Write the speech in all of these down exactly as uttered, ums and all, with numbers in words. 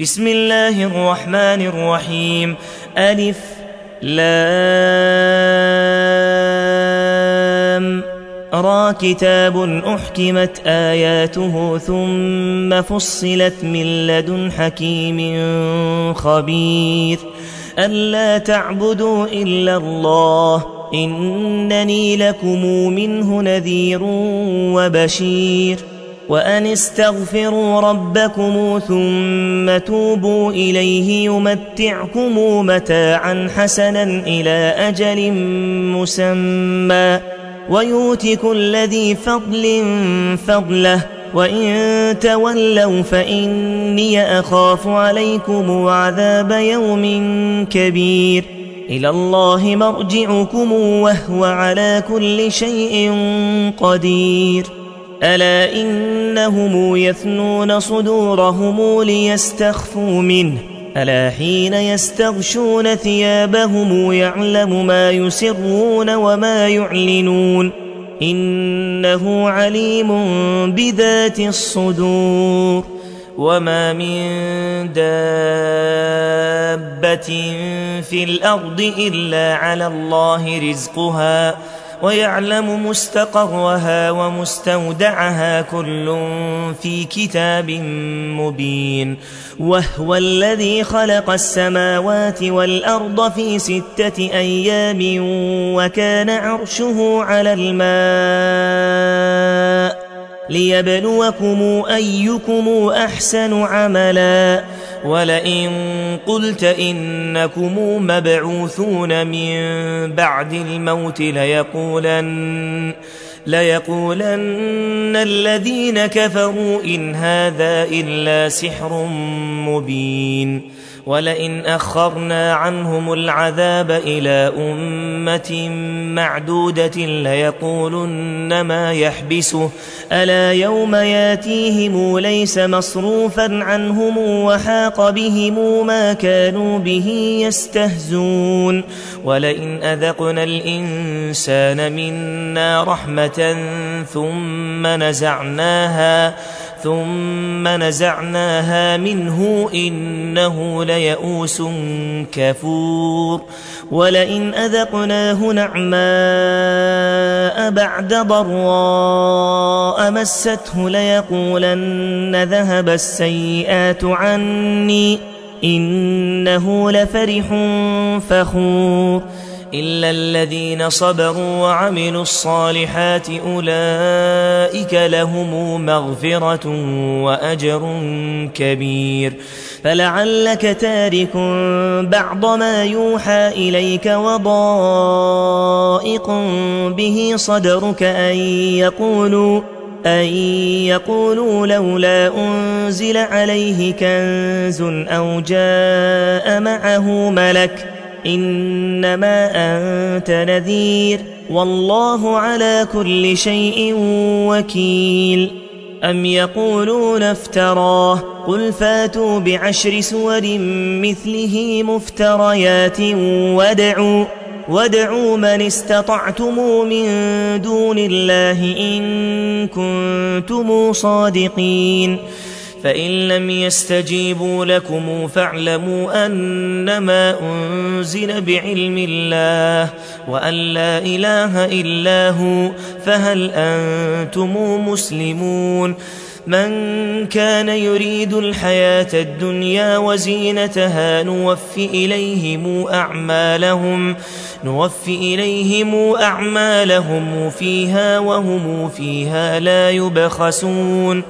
بسم الله الرحمن الرحيم. ألف لام را كتاب أحكمت آياته ثم فصلت من لدن حكيم خبير ألا تعبدوا إلا الله إنني لكم منه نذير وبشير وأن استغفروا ربكم ثم توبوا إليه يمتعكم متاعا حسنا إلى أجل مسمى ويؤت كل ذي فضل فضله وإن تولوا فإني أخاف عليكم عذاب يوم كبير إلى الله مرجعكم وهو على كل شيء قدير ألا إنهم يثنون صدورهم ليستخفوا منه ألا حين يستغشون ثيابهم يعلم ما يسرون وما يعلنون إنه عليم بذات الصدور وما من دابة في الأرض إلا على الله رزقها ويعلم مستقرها ومستودعها كل في كتاب مبين وهو الذي خلق السماوات والأرض في ستة أيام وكان عرشه على الماء ليبلوكم أيكم أحسن عملا ولئن قلت إنكم مبعوثون من بعد الموت ليقولن, ليقولن الذين كفروا إن هذا إلا سحر مبين ولئن أخرنا عنهم العذاب إلى أمة معدودة ليقولن ما يحبسه ألا يوم ياتيهم ليس مصروفا عنهم وحاق بهم ما كانوا به يستهزون ولئن أذقنا الإنسان منا رحمة ثم نزعناها ثم نزعناها منه إنه ليئوس كفور ولئن أذقناه نعماء بعد ضراء مسته ليقولن ذهب السيئات عني إنه لفرح فخور إلا الذين صبروا وعملوا الصالحات أولئك لهم مغفرة وأجر كبير فلعلك تارك بعض ما يوحى إليك وضائق به صدرك أن يقولوا أن يقولوا لولا أنزل عليه كنز أو جاء معه ملك إنما أنت نذير والله على كل شيء وكيل أم يقولون افتراه قل فاتوا بعشر سور مثله مفتريات وادعوا وادعوا من استطعتم من دون الله إن كنتم صادقين فإن لم يستجيبوا لكم فاعلموا أنما أنزل بعلم الله وأن لا إله إلا هو فهل أنتم مسلمون من كان يريد الحياة الدنيا وزينتها نوف إليهم أعمالهم نوف إليهم أعمالهم فيها وهم فيها لا يبخسون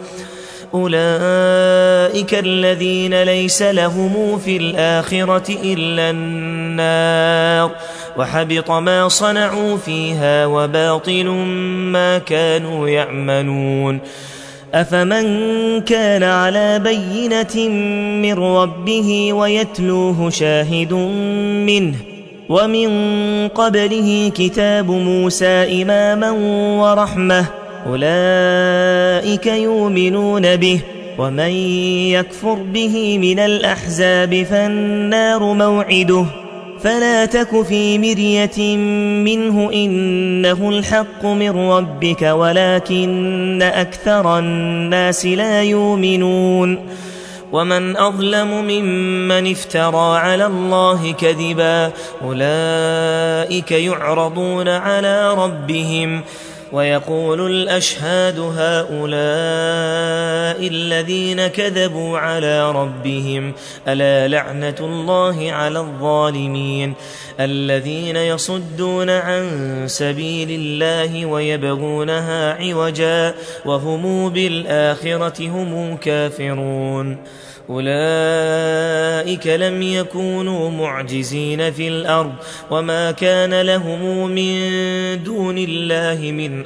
أولئك الذين ليس لهم في الآخرة إلا النار وحبط ما صنعوا فيها وباطل ما كانوا يعملون أفمن كان على بينة من ربه ويتلوه شاهد منه ومن قبله كتاب موسى إماما ورحمة أولئك يؤمنون به ومن يكفر به من الأحزاب فالنار موعده فلا تك في مرية منه إنه الحق من ربك ولكن أكثر الناس لا يؤمنون ومن أظلم ممن افترى على الله كذبا أولئك يعرضون على ربهم ويقول الأشهاد هؤلاء الذين كذبوا على ربهم ألا لعنة الله على الظالمين الذين يصدون عن سبيل الله ويبغونها عوجا وهم بالآخرة هم كافرون أولئك لم يكونوا معجزين في الأرض وما كان لهم من دون الله من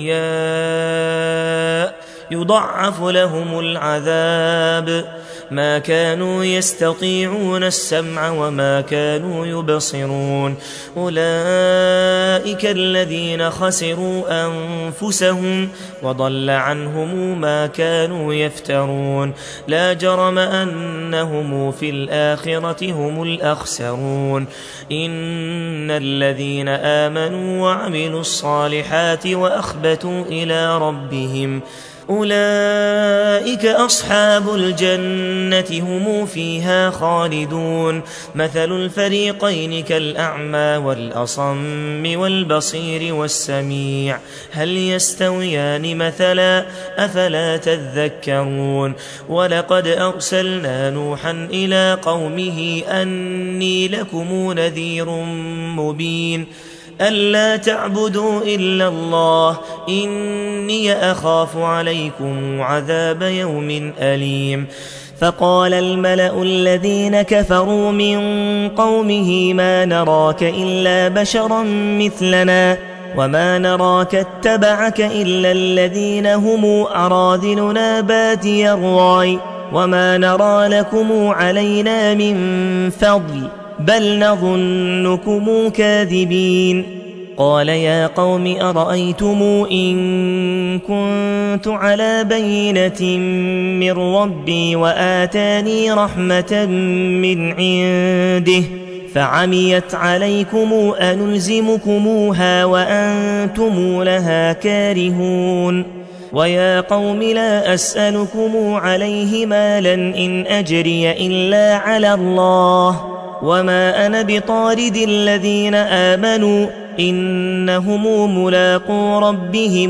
أولياء يضعف لهم العذاب ما كانوا يستطيعون السمع وما كانوا يبصرون أولئك الذين خسروا أنفسهم وضل عنهم ما كانوا يفترون لا جرم أنهم في الآخرة هم الأخسرون إن الذين آمنوا وعملوا الصالحات وأخبتوا إلى ربهم أولئك أصحاب الجنة هم فيها خالدون مثل الفريقين كالأعمى والأصم والبصير والسميع هل يستويان مثلا أفلا تذكرون ولقد أرسلنا نوحا إلى قومه أني لكم نذير مبين ألا تعبدوا إلا الله إني أخاف عليكم عذاب يوم أليم فقال الملأ الذين كفروا من قومه ما نراك إلا بشرا مثلنا وما نراك اتبعك إلا الذين هم أراذلنا بادي الرأي وما نرى لكم علينا من فضل بل نظنكم كاذبين قال يا قوم أرأيتم إن كنت على بينة من ربي وآتاني رحمة من عنده فعميت عليكم أنلزمكموها وأنتم لها كارهون ويا قوم لا أسألكم عليه مالا إن أجري إلا على الله وما أنا بطارد الذين آمنوا إنهم ملاقو ربهم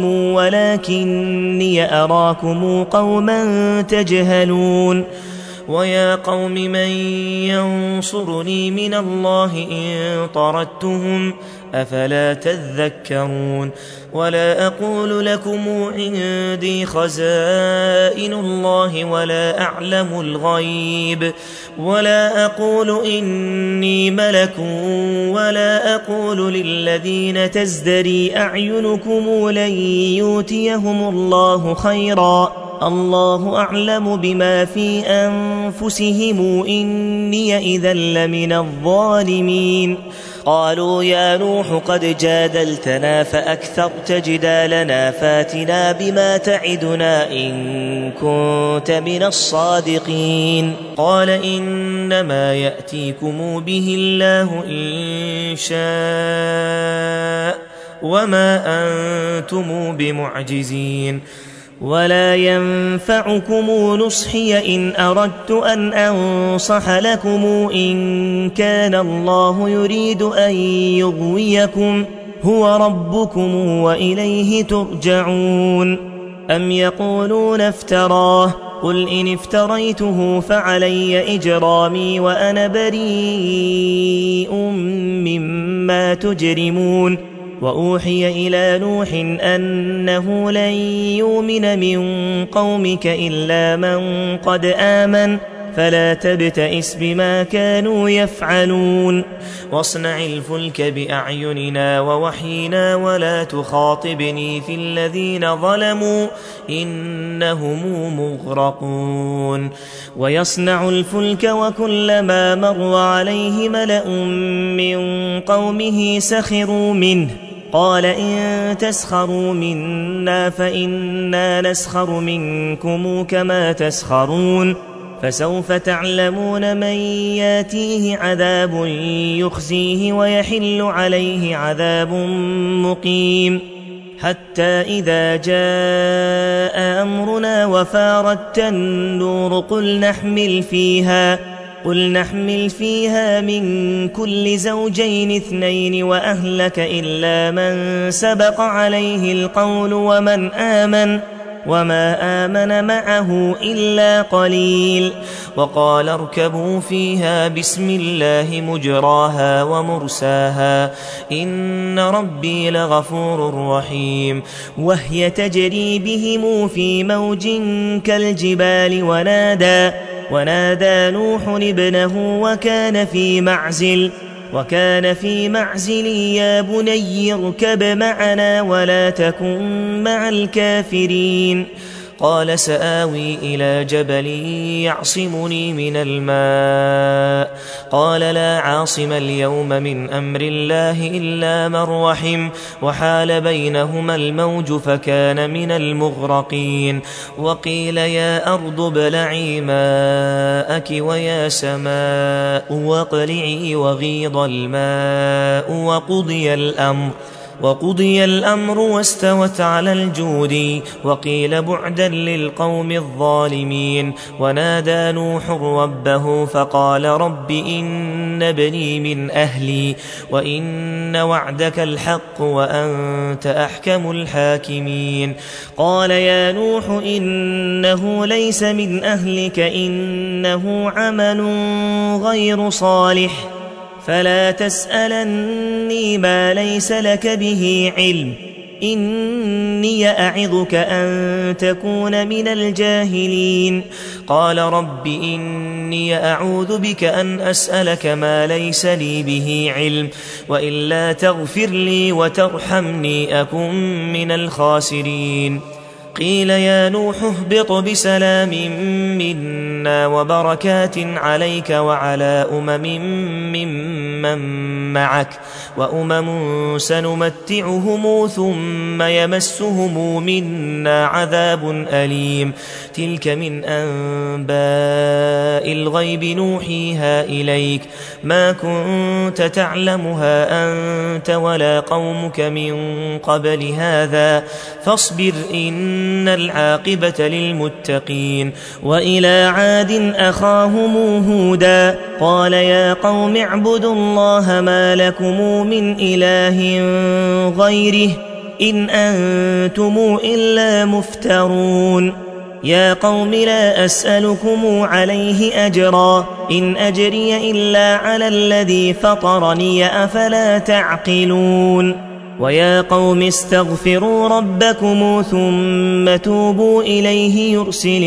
ولكني أراكم قوما تجهلون ويا قوم من ينصرني من الله إن طردتهم أفلا تذكرون ولا أقول لكم عندي خزائن الله ولا أعلم الغيب ولا أقول إني ملك ولا أقول للذين تزدري أعينكم لن يؤتيهم الله خيرا الله أعلم بما في أنفسهم إني إذا لمن الظالمين قالوا يا نوح قد جادلتنا فأكثرت جدالنا فاتنا بما تعدنا إن كنت من الصادقين قال إنما يأتيكم به الله إن شاء وما أنتم بمعجزين ولا ينفعكم نصحي إن أردت أن أنصح لكم إن كان الله يريد أن يغويكم هو ربكم وإليه ترجعون أم يقولون افتراه قل إن افتريته فعلي إجرامي وأنا بريء مما تجرمون وأوحي إلى نوح أنه لن يؤمن من قومك إلا من قد آمن فلا تبتئس بما كانوا يفعلون واصنع الفلك بأعيننا ووحينا ولا تخاطبني في الذين ظلموا إنهم مغرقون ويصنع الفلك وكلما مر عليه ملأ من قومه سخروا منه قال إن تسخروا منا فإنا نسخر منكم كما تسخرون فسوف تعلمون من ياتيه عذاب يخزيه ويحل عليه عذاب مقيم حتى إذا جاء أمرنا وفارت النور قل نحمل فيها قل نحمل فيها من كل زوجين اثنين وأهلك إلا من سبق عليه القول ومن آمن وما آمن معه إلا قليل. وقال اركبوا فيها بسم الله مجراها ومرساها إن ربي لغفور رحيم. وهي تجري بهم في موج كالجبال ونادى ونادى نوح ابنه وكان في معزل وكان في معزل يا بني اركب معنا ولا تكن مع الكافرين. قال سآوي إلى جبل يعصمني من الماء قال لا عاصم اليوم من أمر الله إلا من رحم وحال بينهما الموج فكان من المغرقين. وقيل يا أرض ابلعي ماءك ويا سماء واقلعي وغيض الماء وقضي الأمر وقضي الأمر واستوت على الجود وقيل بعدا للقوم الظالمين. ونادى نوح ربه فقال رب إن ابني من أهلي وإن وعدك الحق وأنت أحكم الحاكمين. قال يا نوح إنه ليس من أهلك إنه عمل غير صالح فلا تسألني ما ليس لك به علم إني أعظك أن تكون من الجاهلين. قال رب إني أعوذ بك أن أسألك ما ليس لي به علم وإلا تغفر لي وترحمني أكن من الخاسرين. قيل يا نوح اهبط بسلام منا وبركات عليك وعلى أمم ممن معك وأمم سنمتعهم ثم يمسهم منا عذاب أليم. تلك من أنباء الغيب نوحيها إليك ما كنت تعلمها أنت ولا قومك من قبل هذا فاصبر إن إن العاقبة للمتقين. وإلى عاد أخاهم هودا قال يا قوم اعبدوا الله ما لكم من إله غيره إن أنتم إلا مفترون. يا قوم لا أسألكم عليه أجرا إن أجري إلا على الذي فطرني أفلا تعقلون. ويا قوم استغفروا ربكم ثم توبوا إليه يرسل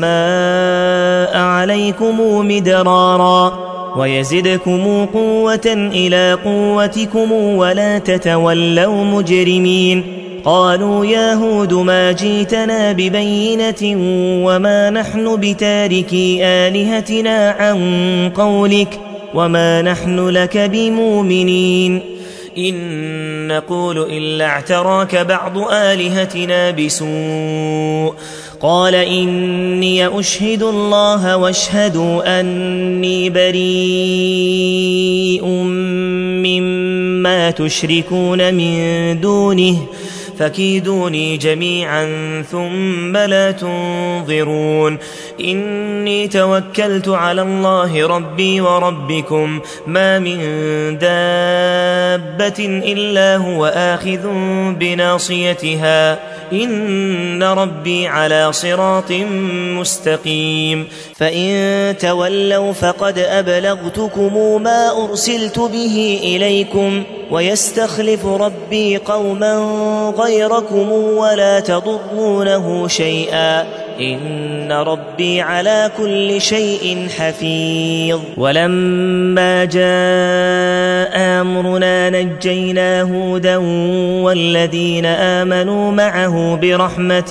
السماء عليكم مدرارا ويزدكم قوة إلى قوتكم ولا تتولوا مجرمين. قالوا يا هود ما جئتنا ببينة وما نحن بتاركي آلهتنا عن قولك وما نحن لك بمؤمنين إن نقول إلا اعتراك بعض آلهتنا بسوء. قال إني أشهد الله واشهدوا أني بريء مما تشركون من دونه فكيدوني جميعا ثم لا تنظرون. إني توكلت على الله ربي وربكم ما من دابة إلا هو آخذ بناصيتها إن ربي على صراط مستقيم. فإن تولوا فقد أبلغتكم ما أرسلت به إليكم ويستخلف ربي قوما غيركم ولا تضرونه شيئا إن ربي على كل شيء حفيظ. ولما جاء أمرنا نجينا هودا والذين آمنوا معه برحمة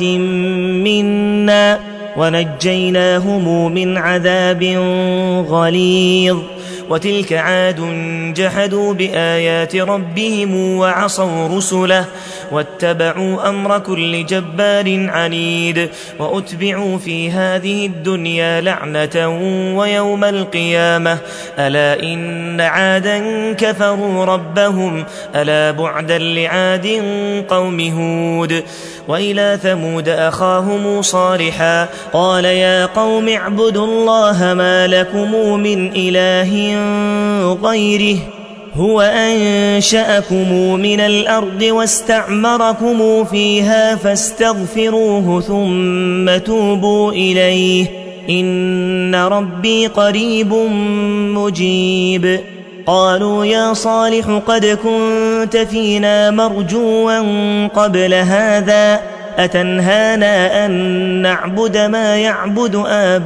منا ونجيناهم من عذاب غليظ. وتلك عاد جحدوا بآيات ربهم وعصوا رسله واتبعوا أمر كل جبار عنيد وأتبعوا في هذه الدنيا لعنة ويوم القيامة ألا إن عادا كفروا ربهم ألا بعدا لعاد قوم هود. وإلى ثمود أخاهم صالحا قال يا قوم اعبدوا الله ما لكم من إله غيره هو أنشأكم من الأرض واستعمركم فيها فاستغفروه ثم توبوا إليه إن ربي قريب مجيب. قالوا يا صالح قد كنت فينا مرجوا قبل هذا أتنهانا أن نعبد ما يعبد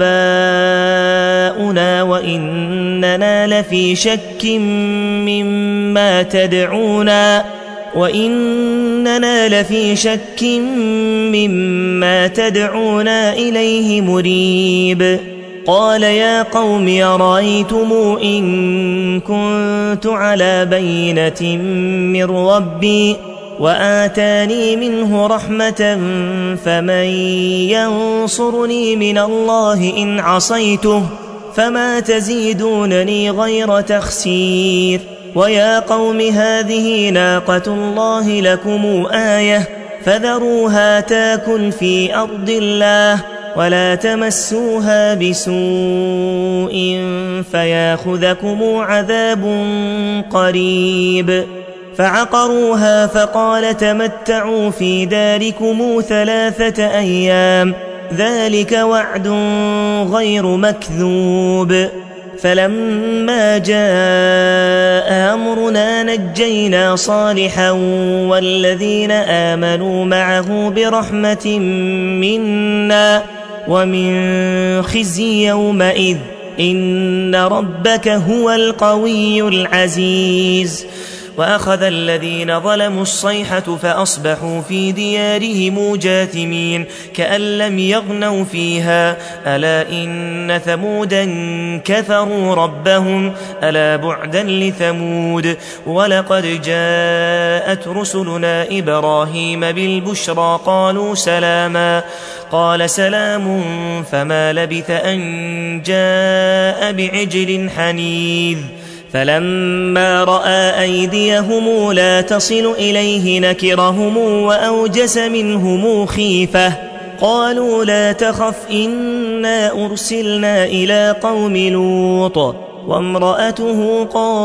آباؤنا وإننا لفي شك مما تدعونا وإننا لفي شك مما تدعونا إليه مريب. قال يا قوم أرأيتم إن كنت على بينة من ربي وآتاني منه رحمة فمن ينصرني من الله إن عصيته فما تزيدونني غير تخسير. ويا قوم هذه ناقة الله لكم آية فذروها تاكل في أرض الله ولا تمسوها بسوء فياخذكم عذاب قريب. فعقروها فقال تمتعوا في داركم ثلاثة أيام ذلك وعد غير مكذوب. فلما جاء أمرنا نجينا صالحا والذين آمنوا معه برحمة منا ومن خزي يومئذ إن ربك هو القوي العزيز. وأخذ الذين ظلموا الصيحة فأصبحوا في ديارهم جاثمين كأن لم يغنوا فيها ألا إن ثمودا كفروا ربهم ألا بعدا لثمود. ولقد جاءت رسلنا إبراهيم بالبشرى قالوا سلاما قال سلام فما لبث أن جاء بعجل حنيذ. فلما رأى أيديهم لا تصل إليه نكرهم وأوجس منهم خيفة قالوا لا تخف إنا أرسلنا إلى قوم لوط وامرأته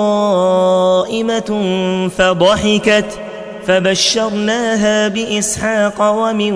قائمة فضحكت فبشرناها بإسحاق ومن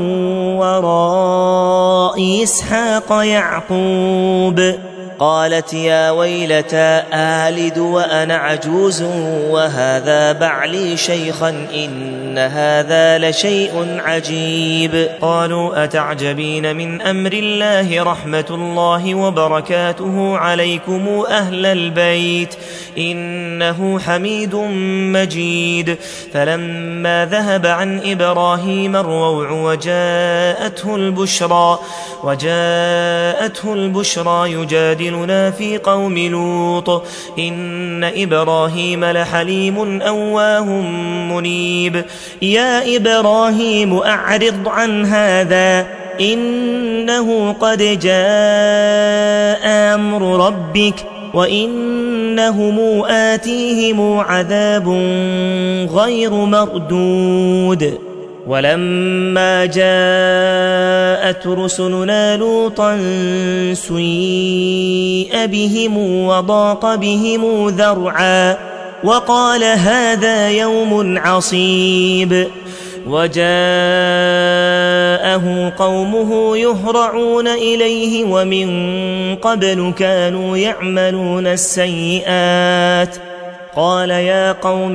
وراء إسحاق يعقوب. قالت يا ويلتى آلد وأنا عجوز وهذا بعلي شيخا إن هذا لشيء عجيب. قالوا أتعجبين من أمر الله رحمة الله وبركاته عليكم أهل البيت إنه حميد مجيد. فلما ذهب عن إبراهيم الروع وجاءته البشرى وجاءته البشرى يجادلنا في قوم لوط إن إبراهيم لحليم أواه منيب. يا إبراهيم أعرض عن هذا إنه قد جاء أمر ربك وإنهم آتيهم عذاب غير مردود. ولما جاءت رسلنا لوطا سيء بهم وضاق بهم ذرعا وقال هذا يوم عصيب. وجاءه قومه يهرعون إليه ومن قبل كانوا يعملون السيئات قال يا قوم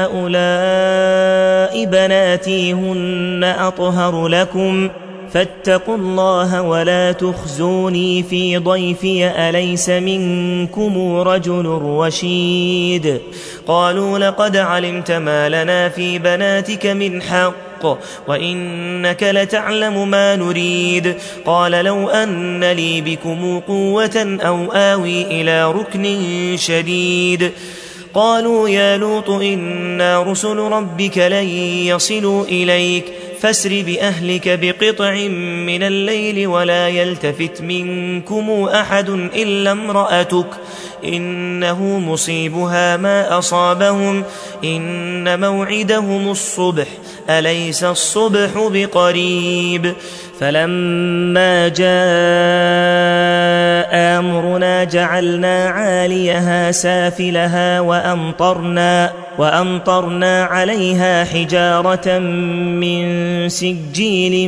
هؤلاء بناتي هن أطهر لكم فاتقوا الله ولا تخزوني في ضيفي أليس منكم رجل رشيد. قالوا لقد علمت ما لنا في بناتك من حق الحق وإنك لتعلم ما نريد. قال لو أن لي بكم قوة أو آوي إلى ركن شديد. قالوا يا لوط إنا رسل ربك لن يصلوا إليك فاسر بأهلك بقطع من الليل ولا يلتفت منكم أحد إلا امرأتك إنه مصيبها ما أصابهم إن موعدهم الصبح أليس الصبح بقريب. فلما جاء أمرنا جعلنا عاليها سافلها وأمطرنا, وأمطرنا عليها حجارة من سجيل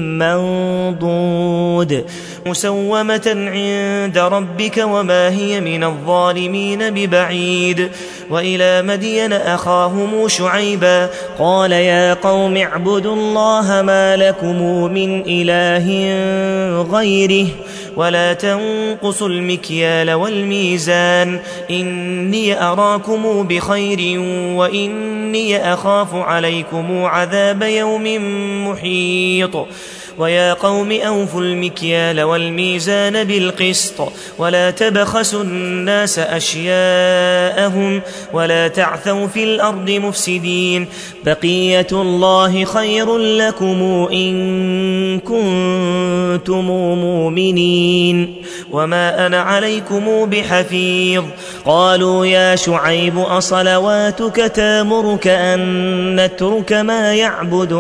منضود مسومة عند ربك وما هي من الظالمين ببعيد. وإلى مدين أخاهم شعيبا قال يا قوم اعبدوا الله ما لكم من إله غيره ولا تنقصوا المكيال والميزان إني أراكم بخير وإني أخاف عليكم عذاب يوم محيط. ويا قوم أوفوا المكيال والميزان بالقسط ولا تبخسوا الناس أشياءهم ولا تعثوا في الأرض مفسدين بقية الله خير لكم إن كنتم مؤمنين وما أنا عليكم بحفيظ. قالوا يا شعيب أصلواتك تامرك أن نترك ما يعبد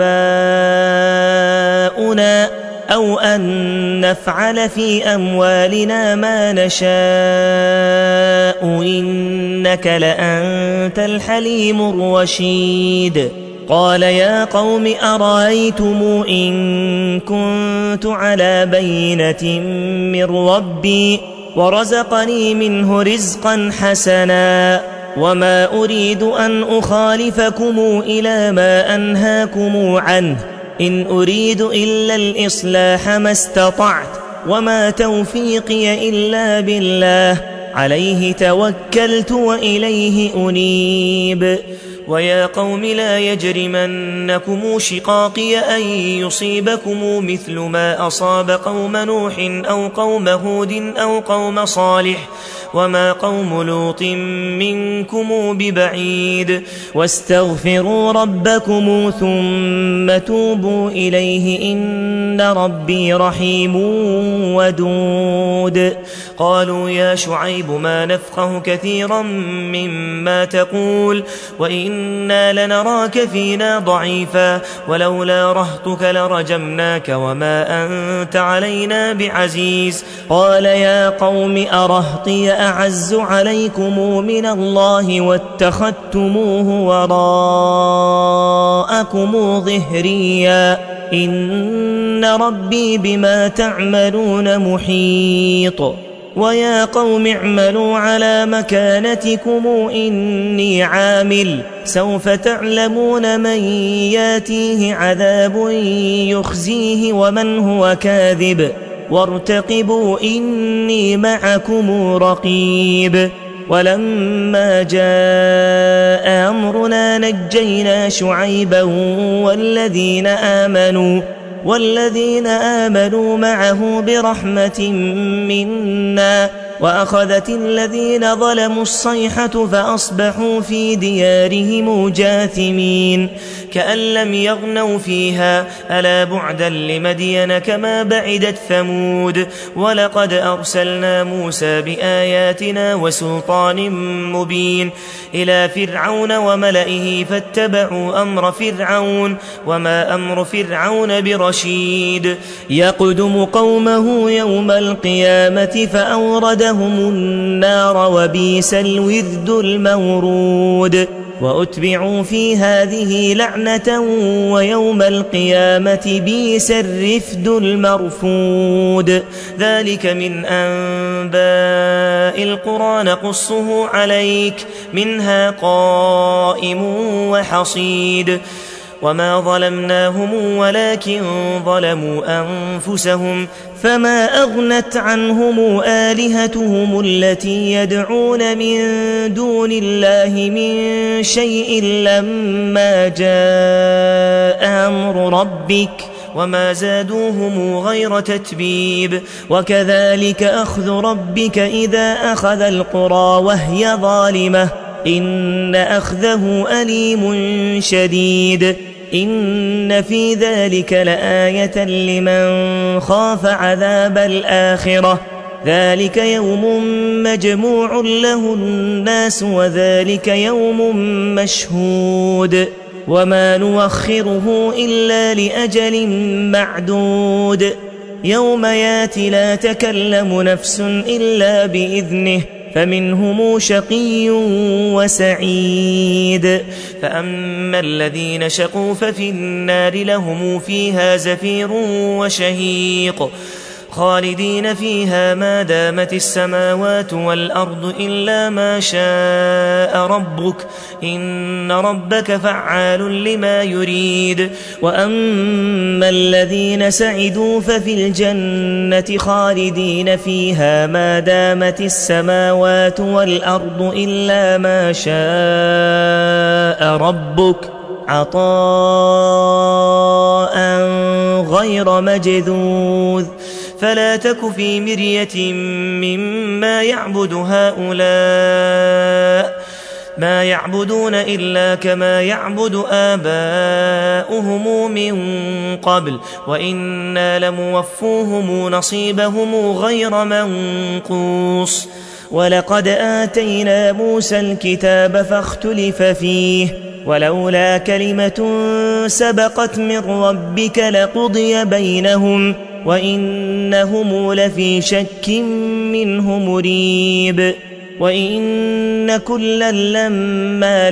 آباؤنا أو أن نفعل في أموالنا ما نشاء إنك لأنت الحليم الرشيد. قال يا قوم أرأيتم إن كنت على بينة من ربي ورزقني منه رزقا حسنا وما أريد أن أخالفكم إلى ما أنهاكم عنه إن أريد إلا الإصلاح ما استطعت وما توفيقي إلا بالله عليه توكلت وإليه أنيب. ويا قوم لا يجرمنكم شقاقي أن يصيبكم مثل ما أصاب قوم نوح أو قوم هود أو قوم صالح وما قوم لوط منكم ببعيد. واستغفروا ربكم ثم توبوا إليه إن ربي رحيم ودود. قالوا يا شعيب ما نفقه كثيرا مما تقول وإنا لنراك فينا ضعيفا ولولا رهطك لرجمناك وما أنت علينا بعزيز. قال يا قوم أرهطي أعز عليكم من الله واتخذتموه وراءكم ظهريا إن ربي بما تعملون محيط. ويا قوم اعملوا على مكانتكم إني عامل سوف تعلمون من ياتيه عذاب يخزيه ومن هو كاذب وارتقبوا إني معكم رقيب. ولما جاء أمرنا نجينا شعيبا والذين آمنوا والذين آمنوا معه برحمة منا وأخذت الذين ظلموا الصيحة فأصبحوا في ديارهم جاثمين كأن لم يغنوا فيها ألا بعدا لمدين كما بعدت ثمود. ولقد أرسلنا موسى بآياتنا وسلطان مبين إلى فرعون وملئه فاتبعوا أمر فرعون وما أمر فرعون برشيد. يقدم قومه يوم القيامة فأوردهم النار وبئس الورد المورود. وأتبعوا في هذه لعنة ويوم القيامة بئس الرفد المرفود. ذلك من أنباء القرى نقصه عليك منها قائم وحصيد. وما ظلمناهم ولكن ظلموا أنفسهم فما أغنت عنهم آلهتهم التي يدعون من دون الله من شيء لما جاء أمر ربك وما زادوهم غير تتبيب وكذلك أخذ ربك إذا أخذ القرى وهي ظالمة إن أخذه أليم شديد إن في ذلك لآية لمن خاف عذاب الآخرة ذلك يوم مجموع له الناس وذلك يوم مشهود وما نوخره إلا لأجل معدود يوم ياتي لا تكلم نفس إلا بإذنه فمنهم شقي وسعيد فأما الذين شقوا ففي النار لهم فيها زفير وشهيق خالدين فيها ما دامت السماوات والأرض إلا ما شاء ربك إن ربك فعال لما يريد وأما الذين سعدوا ففي الجنة خالدين فيها ما دامت السماوات والأرض إلا ما شاء ربك عطاء غير مجذوذ فلا تك في مرية مما يعبد هؤلاء ما يعبدون إلا كما يعبد آباؤهم من قبل وإنا لموفوهم نصيبهم غير منقوص ولقد آتينا موسى الكتاب فاختلف فيه ولولا كلمة سبقت من ربك لقضي بينهم وإنهم لفي شك منه مريب وإن كلا لما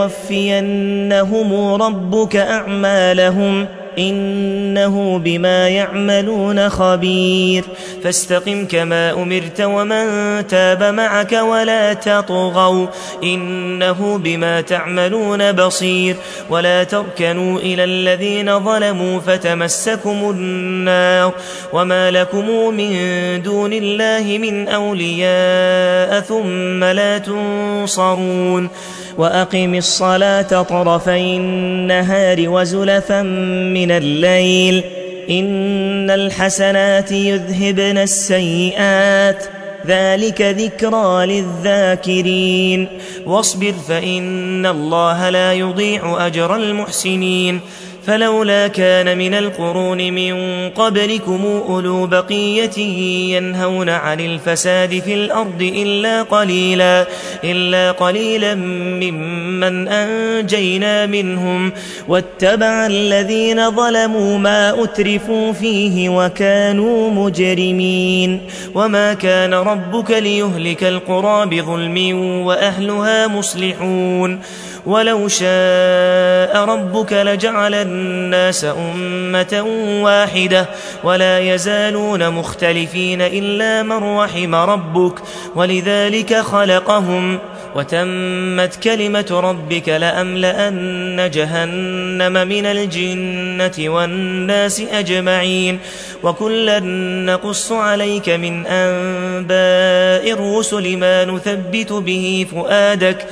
ليوفينهم ربك أعمالهم إنه بما يعملون خبير فاستقم كما أمرت ومن تاب معك ولا تطغوا إنه بما تعملون بصير ولا تركنوا إلى الذين ظلموا فتمسكم النار وما لكم من دون الله من أولياء ثم لا تنصرون وأقم الصلاة طرفي النهار وزلفا من الليل إن الحسنات يذهبن السيئات ذلك ذكرى للذاكرين واصبر فإن الله لا يضيع أجر المحسنين فلولا كان من القرون من قبلكم أولو بقية ينهون عن الفساد في الأرض إلا قليلا, إلا قليلا ممن أنجينا منهم واتبع الذين ظلموا ما أترفوا فيه وكانوا مجرمين وما كان ربك ليهلك القرى بظلم وأهلها مصلحون ولو شاء ربك لجعل الناس أمة واحدة ولا يزالون مختلفين إلا من رحم ربك ولذلك خلقهم وتمت كلمة ربك لأملأن جهنم من الجنة والناس أجمعين وكلا نقص عليك من أنباء الرسل ما نثبت به فؤادك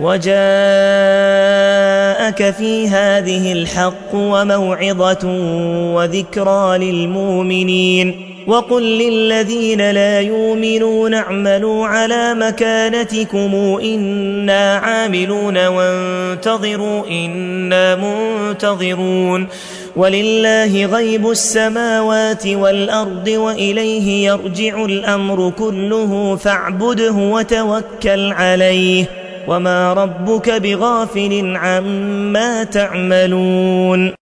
وجاءك في هذه الحق وموعظة وذكرى للمؤمنين وقل للذين لا يؤمنون اعملوا على مكانتكم إنا عاملون وانتظروا إنا منتظرون ولله غيب السماوات والأرض وإليه يرجع الأمر كله فاعبده وتوكل عليه وما ربك بغافل عما تعملون